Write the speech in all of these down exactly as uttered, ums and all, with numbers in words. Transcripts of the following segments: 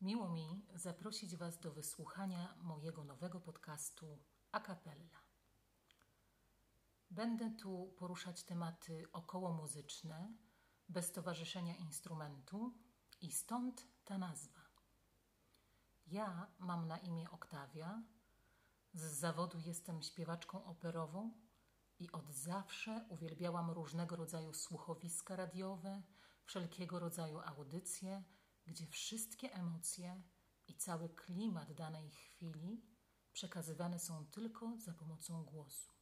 Miło mi zaprosić Was do wysłuchania mojego nowego podcastu A Cappella. Będę tu poruszać tematy okołomuzyczne, bez towarzyszenia instrumentu i stąd ta nazwa. Ja mam na imię Oktawia, z zawodu jestem śpiewaczką operową i od zawsze uwielbiałam różnego rodzaju słuchowiska radiowe, wszelkiego rodzaju audycje, gdzie wszystkie emocje i cały klimat danej chwili przekazywane są tylko za pomocą głosu.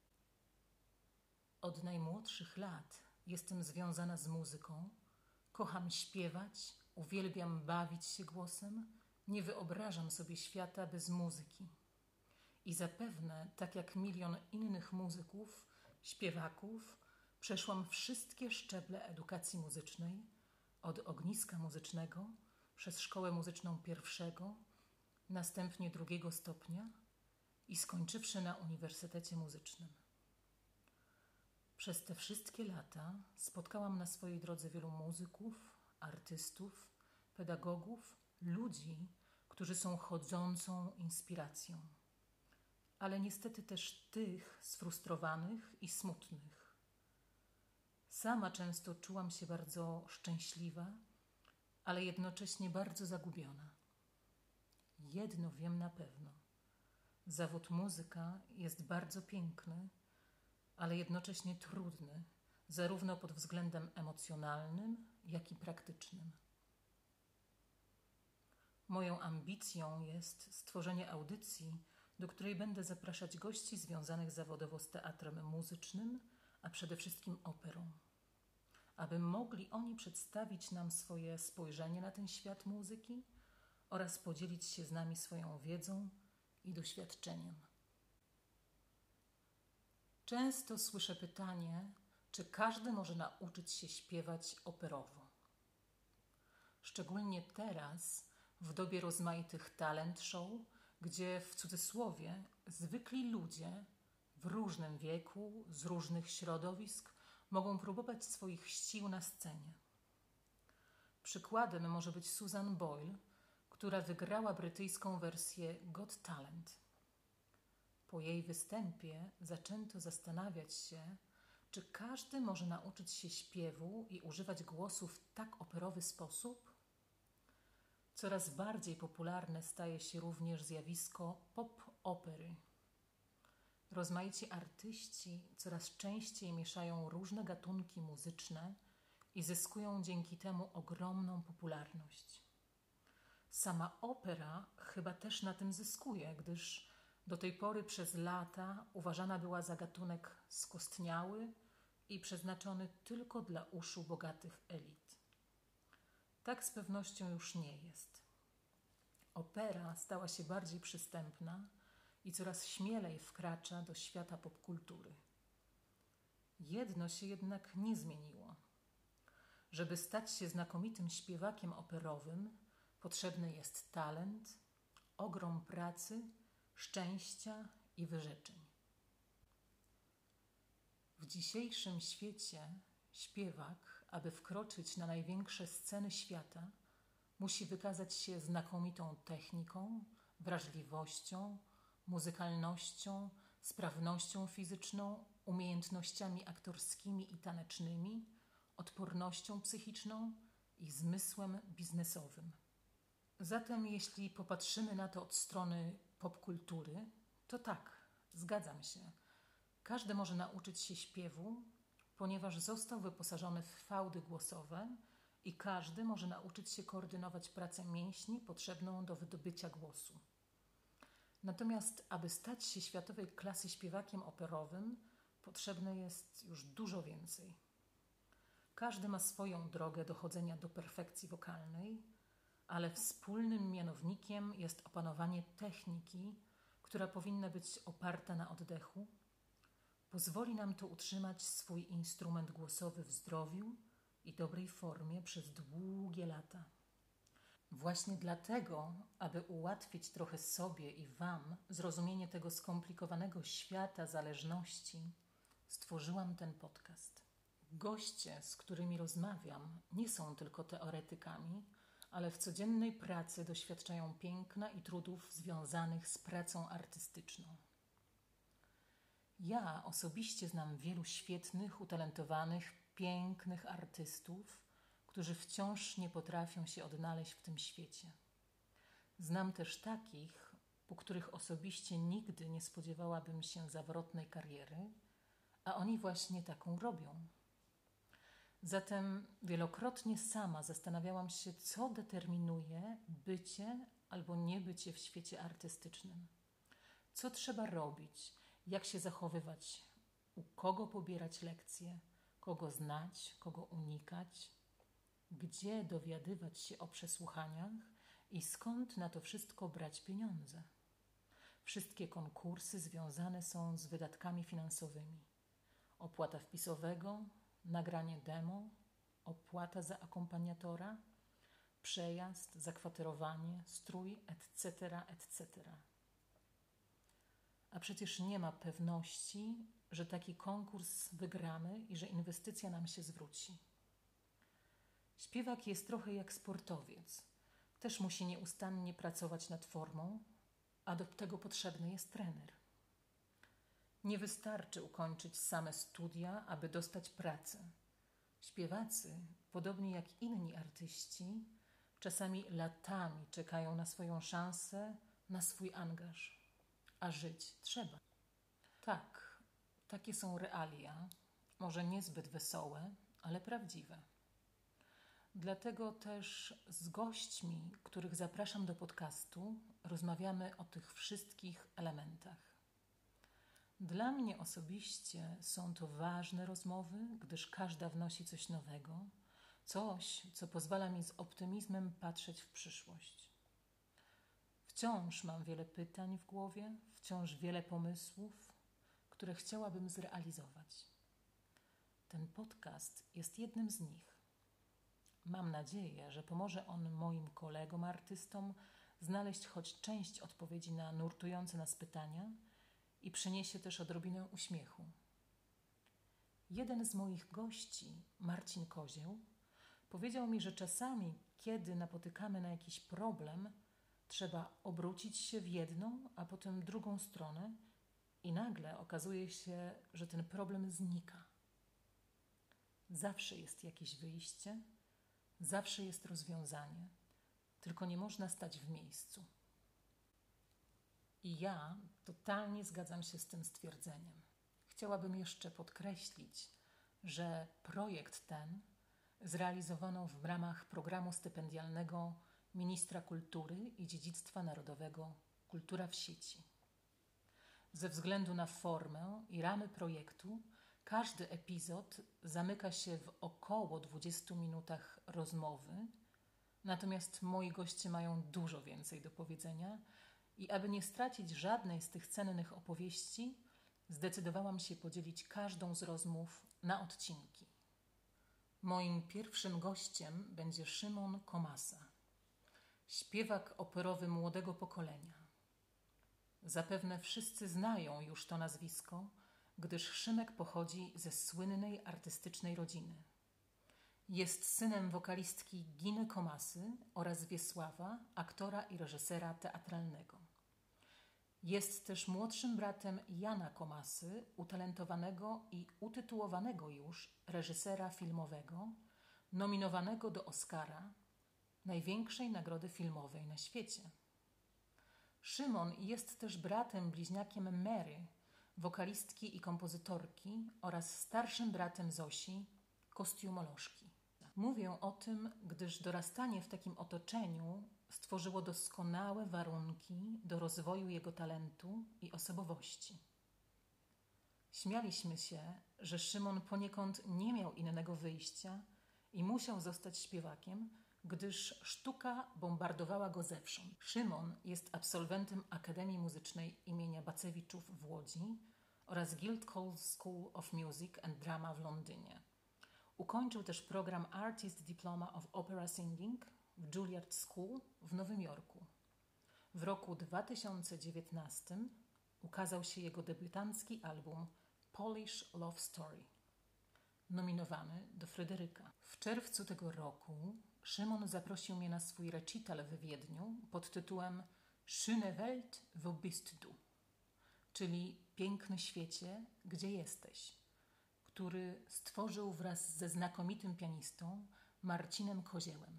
Od najmłodszych lat jestem związana z muzyką, kocham śpiewać, uwielbiam bawić się głosem, nie wyobrażam sobie świata bez muzyki. I zapewne, tak jak milion innych muzyków, śpiewaków, przeszłam wszystkie szczeble edukacji muzycznej, od ogniska muzycznego, przez szkołę muzyczną pierwszego, następnie drugiego stopnia i skończywszy na Uniwersytecie Muzycznym. Przez te wszystkie lata spotkałam na swojej drodze wielu muzyków, artystów, pedagogów, ludzi, którzy są chodzącą inspiracją, ale niestety też tych sfrustrowanych i smutnych. Sama często czułam się bardzo szczęśliwa, ale jednocześnie bardzo zagubiona. Jedno wiem na pewno. Zawód muzyka jest bardzo piękny, ale jednocześnie trudny, zarówno pod względem emocjonalnym, jak i praktycznym. Moją ambicją jest stworzenie audycji, do której będę zapraszać gości związanych zawodowo z teatrem muzycznym, a przede wszystkim operą, aby mogli oni przedstawić nam swoje spojrzenie na ten świat muzyki oraz podzielić się z nami swoją wiedzą i doświadczeniem. Często słyszę pytanie, czy każdy może nauczyć się śpiewać operowo. Szczególnie teraz, w dobie rozmaitych talent show, gdzie w cudzysłowie zwykli ludzie w różnym wieku, z różnych środowisk mogą próbować swoich sił na scenie. Przykładem może być Susan Boyle, która wygrała brytyjską wersję Got Talent. Po jej występie zaczęto zastanawiać się, czy każdy może nauczyć się śpiewu i używać głosu w tak operowy sposób? Coraz bardziej popularne staje się również zjawisko pop-opery. Rozmaici artyści coraz częściej mieszają różne gatunki muzyczne i zyskują dzięki temu ogromną popularność. Sama opera chyba też na tym zyskuje, gdyż do tej pory przez lata uważana była za gatunek skostniały i przeznaczony tylko dla uszu bogatych elit. Tak z pewnością już nie jest. Opera stała się bardziej przystępna i coraz śmielej wkracza do świata popkultury. Jedno się jednak nie zmieniło. Żeby stać się znakomitym śpiewakiem operowym, potrzebny jest talent, ogrom pracy, szczęścia i wyrzeczeń. W dzisiejszym świecie śpiewak, aby wkroczyć na największe sceny świata, musi wykazać się znakomitą techniką, wrażliwością, muzykalnością, sprawnością fizyczną, umiejętnościami aktorskimi i tanecznymi, odpornością psychiczną i zmysłem biznesowym. Zatem jeśli popatrzymy na to od strony popkultury, to tak, zgadzam się. Każdy może nauczyć się śpiewu, ponieważ został wyposażony w fałdy głosowe i każdy może nauczyć się koordynować pracę mięśni potrzebną do wydobycia głosu. Natomiast, aby stać się światowej klasy śpiewakiem operowym, potrzebne jest już dużo więcej. Każdy ma swoją drogę dochodzenia do perfekcji wokalnej, ale wspólnym mianownikiem jest opanowanie techniki, która powinna być oparta na oddechu. Pozwoli nam to utrzymać swój instrument głosowy w zdrowiu i dobrej formie przez długie lata. Właśnie dlatego, aby ułatwić trochę sobie i Wam zrozumienie tego skomplikowanego świata zależności, stworzyłam ten podcast. Goście, z którymi rozmawiam, nie są tylko teoretykami, ale w codziennej pracy doświadczają piękna i trudów związanych z pracą artystyczną. Ja osobiście znam wielu świetnych, utalentowanych, pięknych artystów, którzy wciąż nie potrafią się odnaleźć w tym świecie. Znam też takich, po których osobiście nigdy nie spodziewałabym się zawrotnej kariery, a oni właśnie taką robią. Zatem wielokrotnie sama zastanawiałam się, co determinuje bycie albo niebycie w świecie artystycznym. Co trzeba robić, jak się zachowywać, u kogo pobierać lekcje, kogo znać, kogo unikać, gdzie dowiadywać się o przesłuchaniach i skąd na to wszystko brać pieniądze. Wszystkie konkursy związane są z wydatkami finansowymi. Opłata wpisowego, nagranie demo, opłata za akompaniatora, przejazd, zakwaterowanie, strój, et cetera, et cetera. A przecież nie ma pewności, że taki konkurs wygramy i że inwestycja nam się zwróci. Śpiewak jest trochę jak sportowiec. Też musi nieustannie pracować nad formą, a do tego potrzebny jest trener. Nie wystarczy ukończyć same studia, aby dostać pracę. Śpiewacy, podobnie jak inni artyści, czasami latami czekają na swoją szansę, na swój angaż. A żyć trzeba. Tak, takie są realia, może niezbyt wesołe, ale prawdziwe. Dlatego też z gośćmi, których zapraszam do podcastu, rozmawiamy o tych wszystkich elementach. Dla mnie osobiście są to ważne rozmowy, gdyż każda wnosi coś nowego, coś, co pozwala mi z optymizmem patrzeć w przyszłość. Wciąż mam wiele pytań w głowie, wciąż wiele pomysłów, które chciałabym zrealizować. Ten podcast jest jednym z nich. Mam nadzieję, że pomoże on moim kolegom artystom znaleźć choć część odpowiedzi na nurtujące nas pytania i przyniesie też odrobinę uśmiechu. Jeden z moich gości, Marcin Kozieł, powiedział mi, że czasami, kiedy napotykamy na jakiś problem, trzeba obrócić się w jedną, a potem drugą stronę i nagle okazuje się, że ten problem znika. Zawsze jest jakieś wyjście, zawsze jest rozwiązanie, tylko nie można stać w miejscu. I ja totalnie zgadzam się z tym stwierdzeniem. Chciałabym jeszcze podkreślić, że projekt ten zrealizowano w ramach programu stypendialnego Ministra Kultury i Dziedzictwa Narodowego Kultura w sieci. Ze względu na formę i ramy projektu każdy epizod zamyka się w około dwudziestu minutach rozmowy, natomiast moi goście mają dużo więcej do powiedzenia i aby nie stracić żadnej z tych cennych opowieści, zdecydowałam się podzielić każdą z rozmów na odcinki. Moim pierwszym gościem będzie Szymon Komasa, śpiewak operowy młodego pokolenia. Zapewne wszyscy znają już to nazwisko, gdyż Szymek pochodzi ze słynnej artystycznej rodziny. Jest synem wokalistki Giny Komasy oraz Wiesława, aktora i reżysera teatralnego. Jest też młodszym bratem Jana Komasy, utalentowanego i utytułowanego już reżysera filmowego, nominowanego do Oscara, największej nagrody filmowej na świecie. Szymon jest też bratem bliźniakiem Mary, wokalistki i kompozytorki oraz starszym bratem Zosi, kostiumolożki. Mówię o tym, gdyż dorastanie w takim otoczeniu stworzyło doskonałe warunki do rozwoju jego talentu i osobowości. Śmialiśmy się, że Szymon poniekąd nie miał innego wyjścia i musiał zostać śpiewakiem, gdyż sztuka bombardowała go zewsząd. Szymon jest absolwentem Akademii Muzycznej imienia Bacewiczów w Łodzi oraz Guildhall School of Music and Drama w Londynie. Ukończył też program Artist Diploma of Opera Singing w Juilliard School w Nowym Jorku. W roku dwa tysiące dziewiętnastym ukazał się jego debiutancki album Polish Love Story, nominowany do Fryderyka. W czerwcu tego roku Szymon zaprosił mnie na swój recital w Wiedniu pod tytułem Schöne Welt, wo bist du? Czyli Piękny świecie, gdzie jesteś? Który stworzył wraz ze znakomitym pianistą Marcinem Koziełem.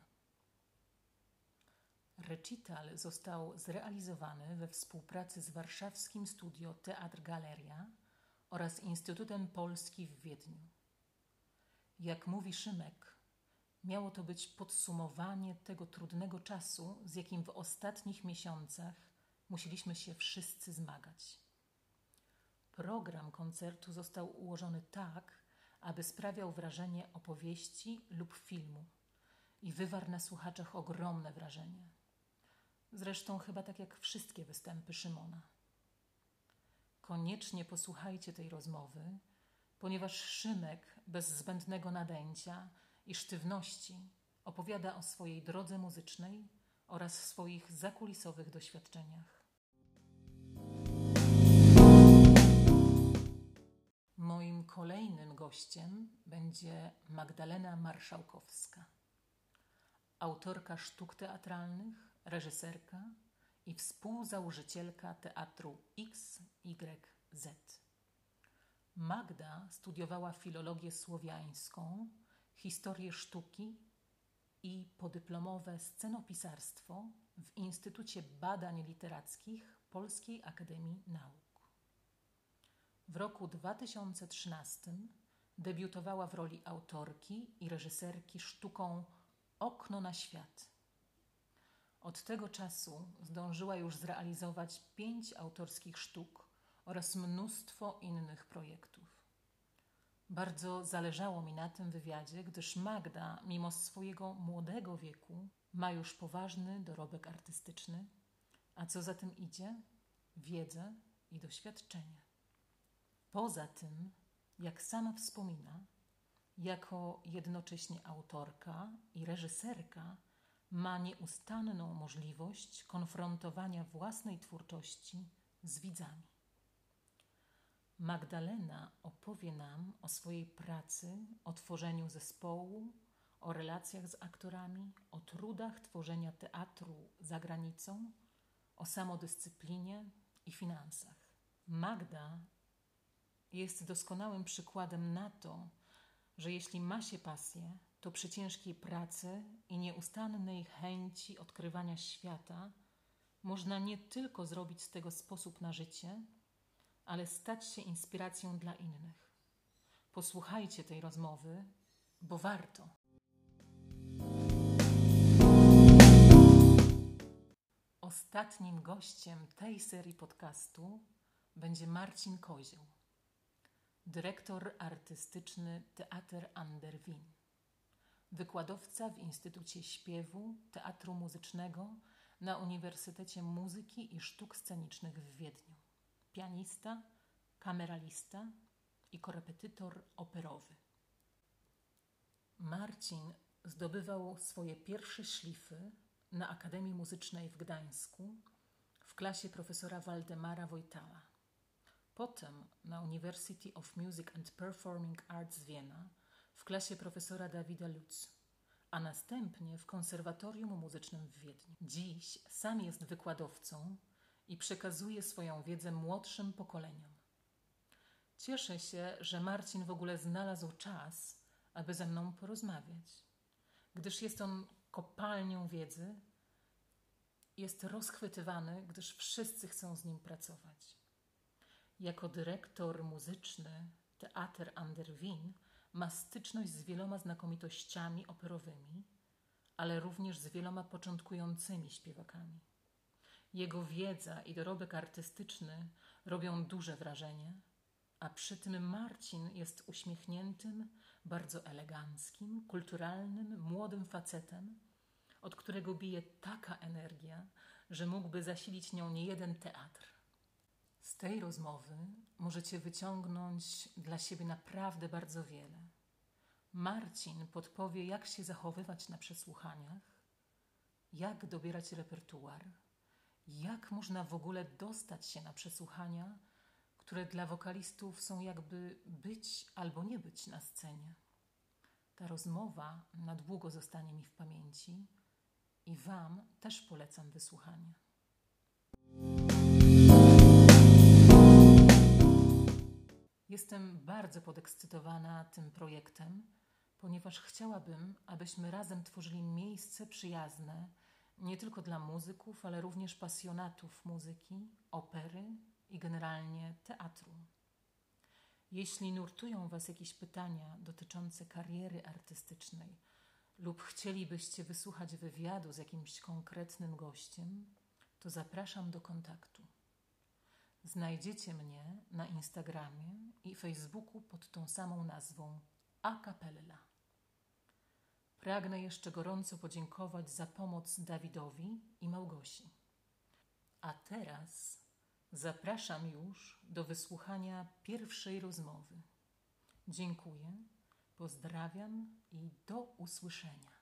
Recital został zrealizowany we współpracy z warszawskim studio Teatr Galeria oraz Instytutem Polski w Wiedniu. Jak mówi Szymek, miało to być podsumowanie tego trudnego czasu, z jakim w ostatnich miesiącach musieliśmy się wszyscy zmagać. Program koncertu został ułożony tak, aby sprawiał wrażenie opowieści lub filmu i wywarł na słuchaczach ogromne wrażenie. Zresztą chyba tak jak wszystkie występy Szymona. Koniecznie posłuchajcie tej rozmowy, ponieważ Szymek bez zbędnego nadęcia i sztywności opowiada o swojej drodze muzycznej oraz swoich zakulisowych doświadczeniach. Moim kolejnym gościem będzie Magdalena Marszałkowska, autorka sztuk teatralnych, reżyserka i współzałożycielka Teatru X Y Z. Magda studiowała filologię słowiańską, historię sztuki i podyplomowe scenopisarstwo w Instytucie Badań Literackich Polskiej Akademii Nauk. W roku dwa tysiące trzynastym debiutowała w roli autorki i reżyserki sztuką Okno na świat. Od tego czasu zdążyła już zrealizować pięć autorskich sztuk oraz mnóstwo innych projektów. Bardzo zależało mi na tym wywiadzie, gdyż Magda, mimo swojego młodego wieku, ma już poważny dorobek artystyczny, a co za tym idzie, wiedzę i doświadczenie. Poza tym, jak sama wspomina, jako jednocześnie autorka i reżyserka ma nieustanną możliwość konfrontowania własnej twórczości z widzami. Magdalena opowie nam o swojej pracy, o tworzeniu zespołu, o relacjach z aktorami, o trudach tworzenia teatru za granicą, o samodyscyplinie i finansach. Magda jest doskonałym przykładem na to, że jeśli ma się pasję, to przy ciężkiej pracy i nieustannej chęci odkrywania świata można nie tylko zrobić z tego sposób na życie, ale stać się inspiracją dla innych. Posłuchajcie tej rozmowy, bo warto. Ostatnim gościem tej serii podcastu będzie Marcin Kozieł, dyrektor artystyczny Teatr an der Wien, wykładowca w Instytucie Śpiewu Teatru Muzycznego na Uniwersytecie Muzyki i Sztuk Scenicznych w Wiedniu, pianista, kameralista i korepetytor operowy. Marcin zdobywał swoje pierwsze szlify na Akademii Muzycznej w Gdańsku w klasie profesora Waldemara Wojtała. Potem na University of Music and Performing Arts Wiena w klasie profesora Dawida Lutz, a następnie w Konserwatorium Muzycznym w Wiedniu. Dziś sam jest wykładowcą i przekazuje swoją wiedzę młodszym pokoleniom. Cieszę się, że Marcin w ogóle znalazł czas, aby ze mną porozmawiać, gdyż jest on kopalnią wiedzy, jest rozchwytywany, gdyż wszyscy chcą z nim pracować. Jako dyrektor muzyczny Teatr an der Wien ma styczność z wieloma znakomitościami operowymi, ale również z wieloma początkującymi śpiewakami. Jego wiedza i dorobek artystyczny robią duże wrażenie, a przy tym Marcin jest uśmiechniętym, bardzo eleganckim, kulturalnym, młodym facetem, od którego bije taka energia, że mógłby zasilić nią niejeden teatr. Z tej rozmowy możecie wyciągnąć dla siebie naprawdę bardzo wiele. Marcin podpowie, jak się zachowywać na przesłuchaniach, jak dobierać repertuar, jak można w ogóle dostać się na przesłuchania, które dla wokalistów są jakby być albo nie być na scenie. Ta rozmowa na długo zostanie mi w pamięci i Wam też polecam wysłuchanie. Jestem bardzo podekscytowana tym projektem, ponieważ chciałabym, abyśmy razem tworzyli miejsce przyjazne nie tylko dla muzyków, ale również pasjonatów muzyki, opery i generalnie teatru. Jeśli nurtują Was jakieś pytania dotyczące kariery artystycznej lub chcielibyście wysłuchać wywiadu z jakimś konkretnym gościem, to zapraszam do kontaktu. Znajdziecie mnie na Instagramie i Facebooku pod tą samą nazwą A Cappella. Pragnę jeszcze gorąco podziękować za pomoc Dawidowi i Małgosi. A teraz zapraszam już do wysłuchania pierwszej rozmowy. Dziękuję, pozdrawiam i do usłyszenia.